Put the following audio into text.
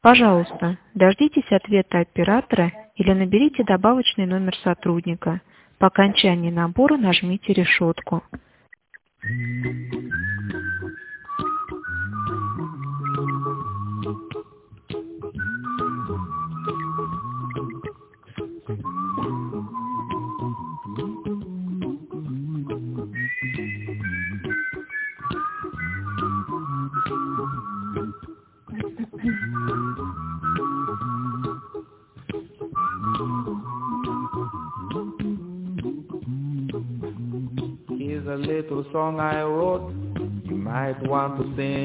Пожалуйста, дождитесь ответа оператора или наберите добавочный номер сотрудника. По окончании набора нажмите решетку. Here's a little song I wrote, you might want to sing.